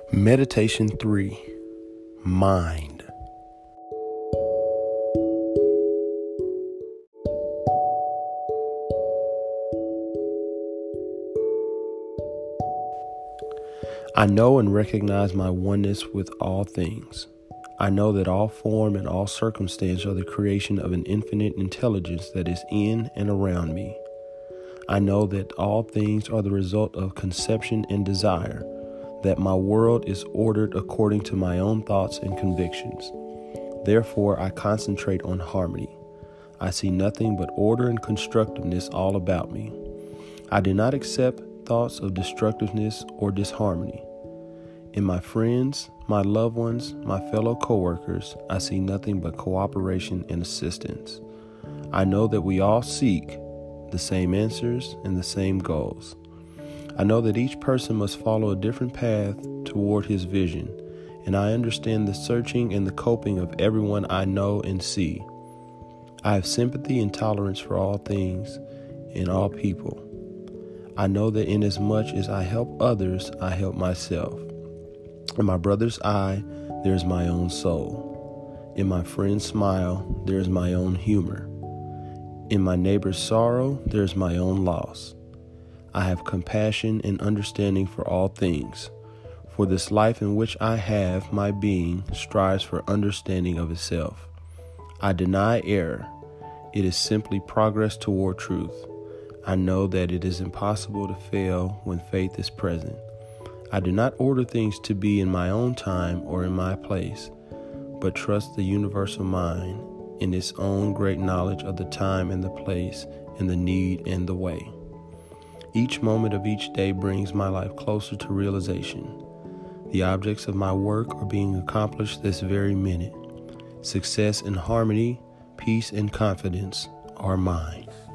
Meditation 3. Mind. I know and recognize my oneness with all things. I know that all form and all circumstance are the creation of an infinite intelligence that is in and around me. I know that all things are the result of conception and desire, that my world is ordered according to my own thoughts and convictions. Therefore, I concentrate on harmony. I see nothing but order and constructiveness all about me. I do not accept thoughts of destructiveness or disharmony. In my friends, my loved ones, my fellow coworkers, I see nothing but cooperation and assistance. I know that we all seek the same answers and the same goals. I know that each person must follow a different path toward his vision, and I understand the searching and the coping of everyone I know and see. I have sympathy and tolerance for all things and all people. I know that inasmuch as I help others, I help myself. In my brother's eye, there is my own soul. In my friend's smile, there is my own humor. In my neighbor's sorrow, there is my own loss. I have compassion and understanding for all things, for this life in which I have my being strives for understanding of itself. I deny error. It is simply progress toward truth. I know that it is impossible to fail when faith is present. I do not order things to be in my own time or in my place, but trust the universal mind in its own great knowledge of the time and the place and the need and the way. Each moment of each day brings my life closer to realization. The objects of my work are being accomplished this very minute. Success and harmony, peace and confidence are mine.